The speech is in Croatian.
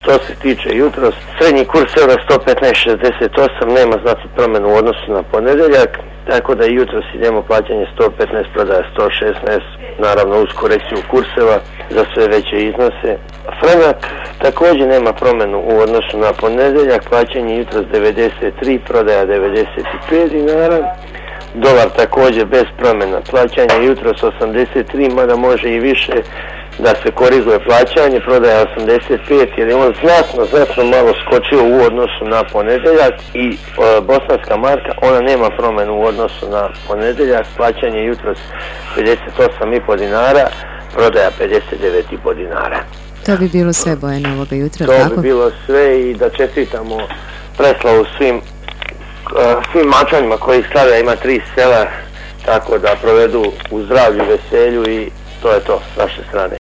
Što se tiče jutros, srednji kurs eura 115,68, nema znatnu promjenu u odnosu na ponedjeljak, tako da i jutros idemo plaćanje 115, prodaja 116, naravno uz korekciju kurseva za sve veće iznose. Franak također nema promjenu u odnosu na ponedjeljak, plaćanje jutros 93, prodaja 95 dinara. Dolar također bez promjena, plaćanje jutros 83, mada može i više da se koriguje plaćanje, prodaja 85 jer je on znatno malo skočio u odnosu na ponedjeljak. I bosanska marka, ona nema promjenu u odnosu na ponedjeljak, plaćanje jutros 58,5 dinara, prodaja 59,5 dinara. To bi bilo sve, Bojane, ovoga jutra, to tako? Bi bilo sve i da čestitamo preslavu svim mačanima koji slave, ima 3 sela, tako da provedu u zdravlju, veselju i to je to s naše strane.